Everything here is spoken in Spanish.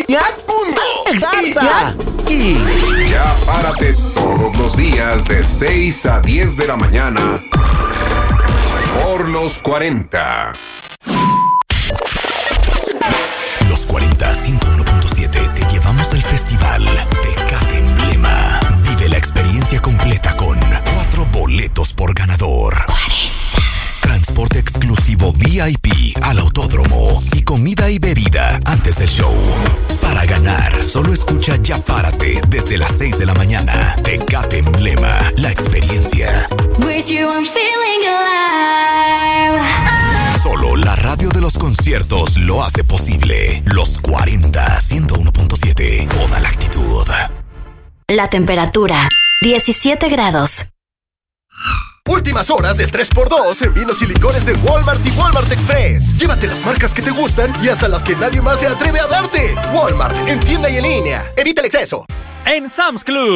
¡Exacta! Y Ya párate todos los días de 6 a 10 de la mañana por los 40. Los 40 101.7 te llevamos al festival Tecate Emblema. Vive la experiencia completa con 4 boletos por ganador. 40. Transporte exclusivo VIP al autódromo y comida y bebida antes del show. Para ganar, solo escucha Ya Párate desde las 6 de la mañana. Tecate Emblema, la experiencia. With you I'm feeling alive. Solo la radio de los conciertos lo hace posible. Los 40 101.7. Toda la actitud. La temperatura, 17 grados. Últimas horas del 3x2 en vinos y licores de Walmart y Walmart Express. Llévate las marcas que te gustan y hasta las que nadie más se atreve a darte. Walmart, en tienda y en línea. Evita el exceso. En Sam's Club,